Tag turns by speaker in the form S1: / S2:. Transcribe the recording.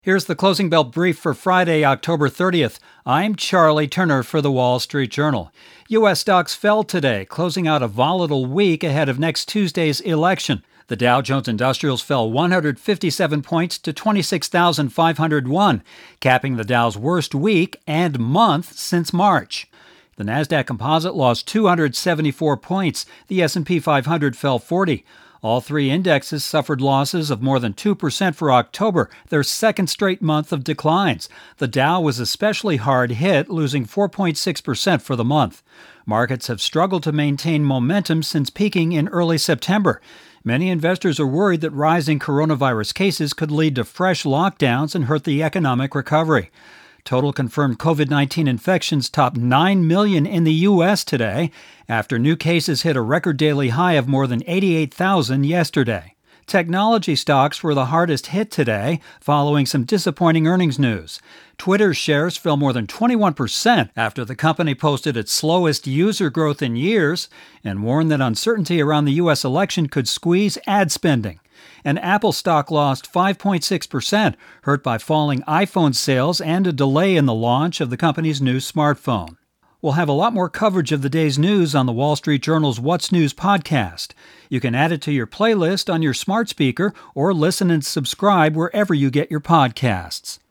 S1: Here's the closing bell brief for Friday, October 30th. I'm Charlie Turner for the Wall Street Journal. U.S. stocks fell today, closing out a volatile week ahead of next Tuesday's election. The Dow Jones Industrials fell 157 points to 26,501, capping the Dow's worst week and month since March. The Nasdaq Composite lost 274 points. The S&P 500 fell 40. All three indexes suffered losses of more than 2% for October, their second straight month of declines. The Dow was especially hard hit, losing 4.6% for the month. Markets have struggled to maintain momentum since peaking in early September. Many investors are worried that rising coronavirus cases could lead to fresh lockdowns and hurt the economic recovery. Total confirmed COVID-19 infections topped 9 million in the U.S. today, after new cases hit a record daily high of more than 88,000 yesterday. Technology stocks were the hardest hit today, following some disappointing earnings news. Twitter's shares fell more than 21% after the company posted its slowest user growth in years and warned that uncertainty around the U.S. election could squeeze ad spending. And Apple stock lost 5.6%, hurt by falling iPhone sales and a delay in the launch of the company's new smartphone. We'll have a lot more coverage of the day's news on the Wall Street Journal's What's News podcast. You can add it to your playlist on your smart speaker or listen and subscribe wherever you get your podcasts.